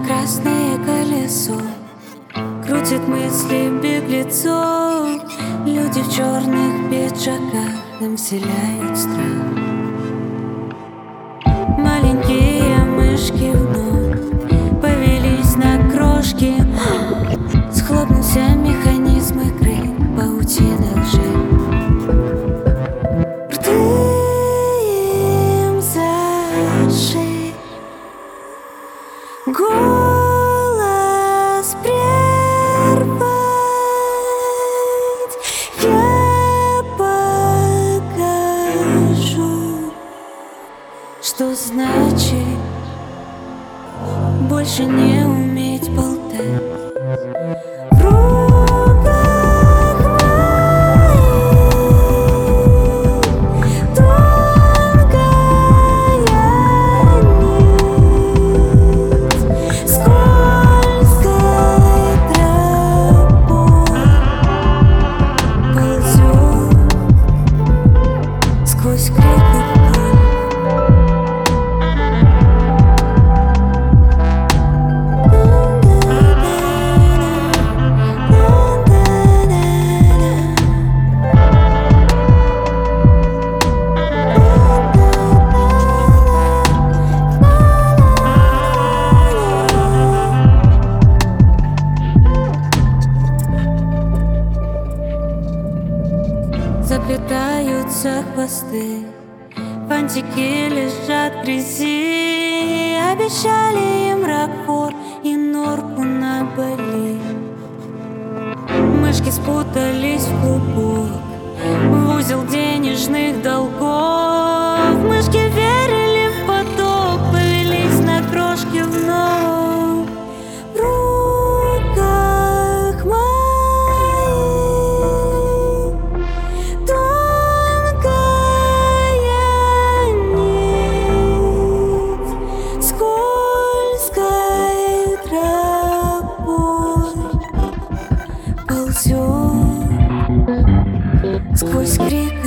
Красное колесо крутит мысли беглецов. Люди в черных пиджаках им вселяют страх. Маленькие мышки вновь повелись на крошки. Схлопнулся механизм игры паутины лжи. Рты им заши, голос прервать. Я покажу, что значит больше не уметь болтать. В руках моих тонкая нить, скользкой тропой ползет сквозь крик и боль. Заплетаются хвосты, фантики лежат в грязи. Обещали им ракфор и норку на Бали. Мышки спутались в клубок, в узел денежных долгов. Мышки верили в поток, повелись на крошки вновь. В руках моих тонкая нить, скользкой тропой ползет сквозь крик